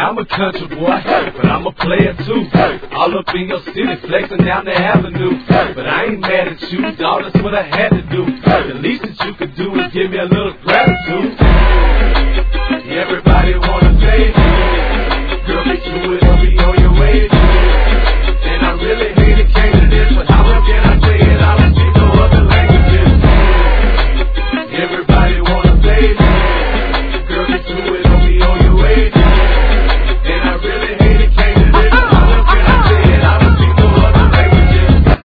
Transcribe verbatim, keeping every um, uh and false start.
Yeah, I'm a country boy, but I'm a player too. All up in your city, flexing down the avenue. But I ain't mad at you, dawg, that's what I had to do. The least that you could do is give me a little